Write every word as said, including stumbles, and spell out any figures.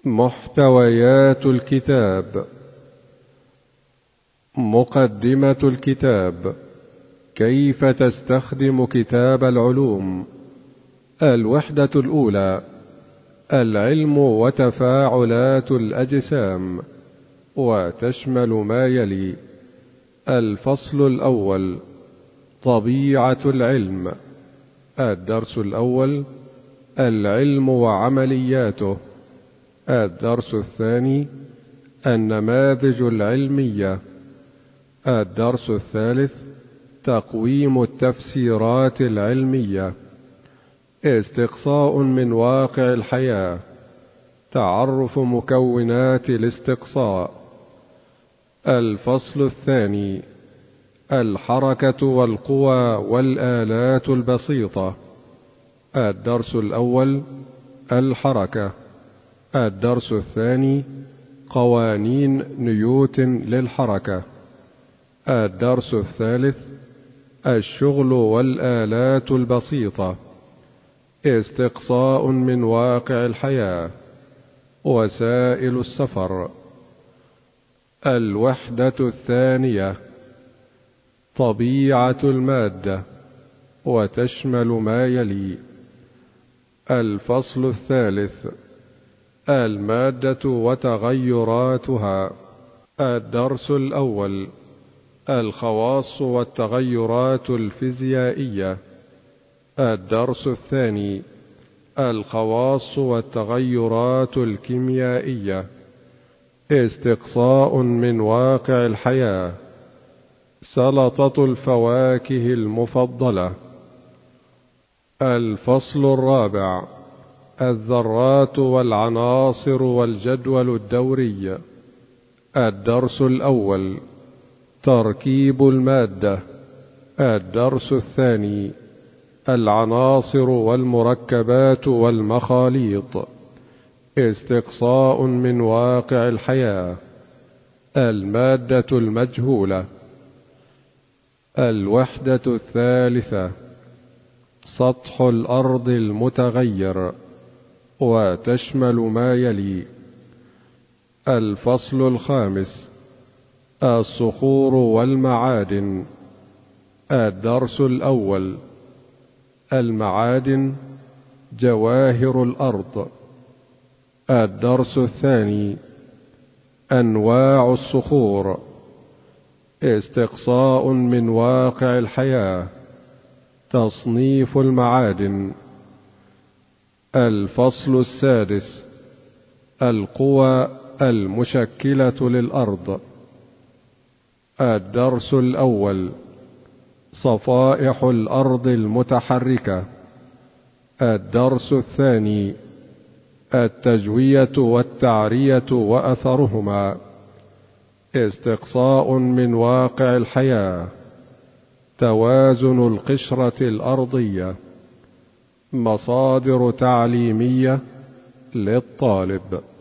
محتويات الكتاب. مقدمة الكتاب: كيف تستخدم كتاب العلوم. الوحدة الأولى: العلم وتفاعلات الأجسام، وتشمل ما يلي: الفصل الأول: طبيعة العلم. الدرس الأول: العلم وعملياته. الدرس الثاني: النماذج العلمية. الدرس الثالث: تقويم التفسيرات العلمية. استقصاء من واقع الحياة. تعرف مكونات الاستقصاء. الفصل الثاني: الحركة والقوى والآلات البسيطة. الدرس الأول: الحركة. الدرس الثاني: قوانين نيوتن للحركة. الدرس الثالث: الشغل والآلات البسيطة. استقصاء من واقع الحياة. وسائل السفر. الوحدة الثانية: طبيعة المادة، وتشمل ما يلي: الفصل الثالث: المادة وتغيراتها. الدرس الأول: الخواص والتغيرات الفيزيائية. الدرس الثاني: الخواص والتغيرات الكيميائية. استقصاء من واقع الحياة. سلطة الفواكه المفضلة. الفصل الرابع: الذرات والعناصر والجدول الدوري. الدرس الأول: تركيب المادة. الدرس الثاني: العناصر والمركبات والمخاليط. استقصاء من واقع الحياة. المادة المجهولة. الوحدة الثالثة: سطح الأرض المتغير، وتشمل ما يلي: الفصل الخامس: الصخور والمعادن. الدرس الأول: المعادن، جواهر الأرض. الدرس الثاني: أنواع الصخور. استقصاء من واقع الحياة. تصنيف المعادن. الفصل السادس: القوى المشكلة للأرض. الدرس الأول: صفائح الأرض المتحركة. الدرس الثاني: التجوية والتعرية وأثرهما. استقصاء من واقع الحياة. توازن القشرة الأرضية. مصادر تعليمية للطالب.